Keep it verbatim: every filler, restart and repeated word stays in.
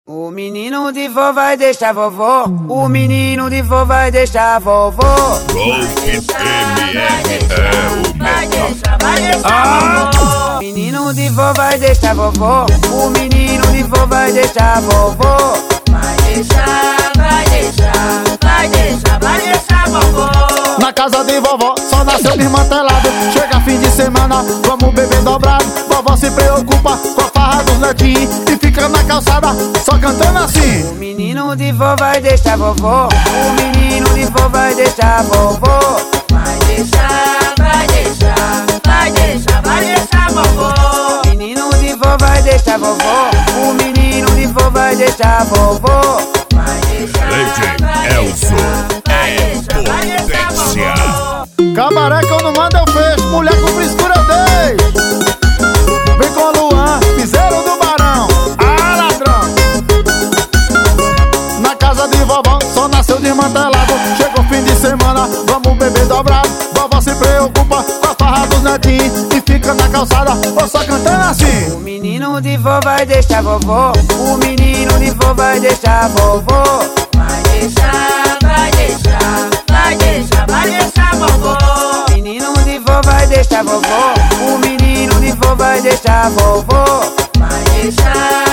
O menino de vó vai deixar vovó. O menino de vó vai deixar vovó. Golf M R é o melhor. Vai deixar vovó. O menino de vó vai deixar vovó. O menino de vó vai deixar vovó. Vai deixar, vai deixar, vai deixar, vai deixar vovó. Na casa de vovó só nasceu desmantelado. Chega fim de semana, vamos beber dobrado. Vovó se preocupa com a farra dos netinhos e fica na calçada só cantando assim. O menino de vó vai deixar vovó. O menino de vó vai deixar vovó. Vai deixar, vai deixar, vai deixar, vai deixar vovó. O menino de vó vai deixar vovó. O menino de vó vai deixar vovó. Vai deixar, Legend Elzo é potência. Cabaré que eu não mando eu fecho, mulher com frescura eu deixo. Vem com o Luan, piseiro do Barão. Ah, ladrão! Na casa de vovó só nasceu desmantelado. Chegou fim de semana, vamos beber dobrado. Vovó se preocupa com a farra dos netinhos e fica na calçada ou só cantando assim. O menino de vó vai deixar vovó. O menino de vó vai deixar vovó. Vai deixar, vai deixar, vai deixar, vai deixar vovó. O menino de vó vai deixar vovó. O menino de vó vai deixar vovó. Vai deixar.